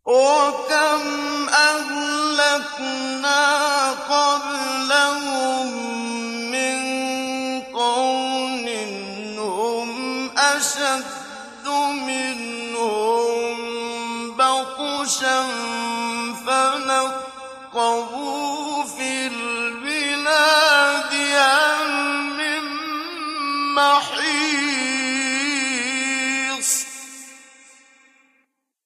وَكَمْ أَهْلَكْنَا قَبْلَهُم مِّن قَرْنٍ هُمْ أَشَدُّ مِنْهُم بَطْشًا فَنَقَّبُوا